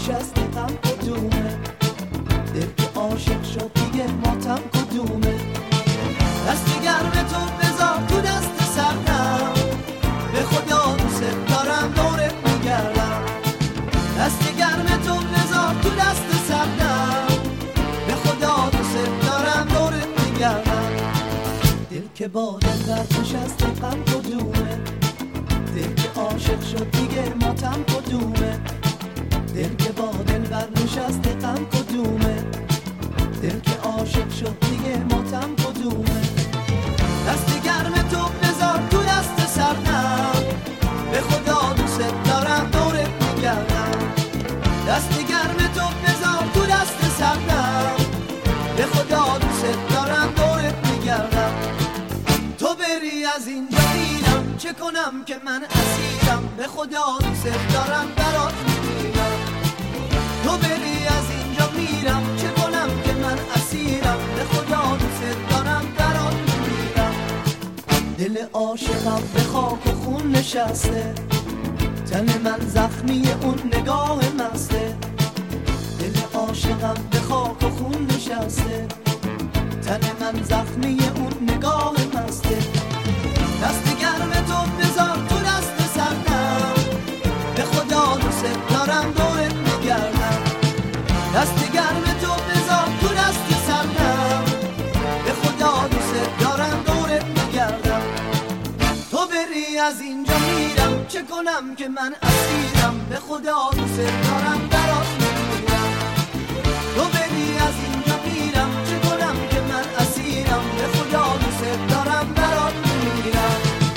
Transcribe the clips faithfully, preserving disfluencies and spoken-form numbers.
نشسته غم کدومه؟ دل که عاشق شد دیگه ماتم کدومه؟ دست گرم تو بذار تو دست سردم، به خدا دوست دارم دورت میگردم. دست گرم تو بذار تو دست سردم، به خدا دوست دارم دورت میگردم. دل که با دلبر نشسته غم کدومه؟ دل که عاشق شد دیگه ماتم کدومه؟ دل که با دلبر نشسته غم کدومه؟ دل که عاشق شد دیگه ماتم کدومه؟ دست گرم تو بذار تو دست سردم، به خدا دوست دارم دورت میگردم. دست گرم تو بذار تو دست سردم، به خدا دوست دارم دورت میگردم. تو بری از اینجا میرم، چه کنم که من اسیرم، به خدا دوست دارم برات میمیرم. تو بری از اینجا میرم، چه کنم که من اسیرم، به خدا دوست دارم برات میمیرم. دل عاشقم به خاک و خون نشسته، تن من زخمی اون نگاه مسته. دل عاشقم به خاک و خون نشسته، تن من زخمی اون نگاه مسته. دست گرم تو بذار تو دست سردم، به خدا دوست دارم دورت میگردم. دست گرم تو بذار تو دست سردم، به خدا دوست دارم دورت میگردم. تو بری از اینجا میرم، چه کنم که من اسیرم، به خدا دوست دارم برات میمیرم. تو بری از اینجا میرم، چه کنم که من اسیرم، به خدا دوست دارم برات میمیرم.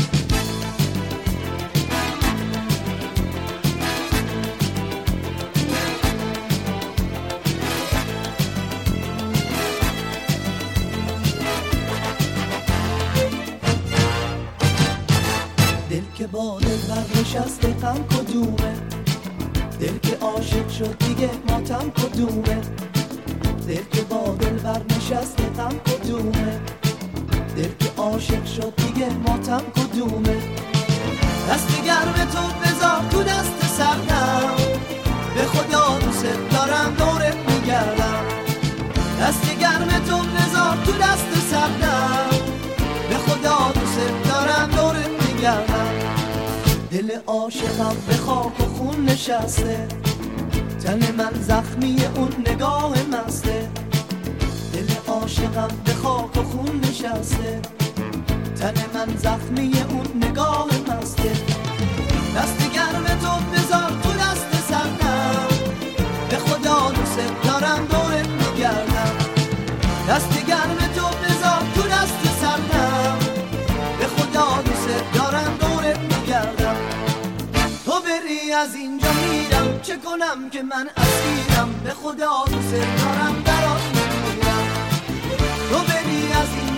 دل که با دلبر نشسته غم کدومه؟ دل که عاشق شد دیگه ماتم کدومه؟ دل که با دلبر نشسته غم کدومه؟ دل که عاشق شد دیگه ماتم کدومه؟ دست گرم تو بذار تو دست سردم، به خدا دوست دارم دورت میگردم. دست گرم تو بذار تو دست سردم، به خدا دوست دارم دورت میگردم. دل عاشقم به خاک و خون نشسته، تن من زخمی اون نگاه مسته. دل عاشقم به خاک و خون نشسته، تن من زخمی اون نگاه مسته. دست گرم تو بذار تو دست سردم، به خدا دوست دارم دورت میگردم. دست گرم تو بذار تو دست سردم، به خدا دوست دارم دورت میگردم. تو بری از اینجا میرم، چه کنم که من اسیرم، به خدا دوست دارم برات میمیرم. تو بری از اینجا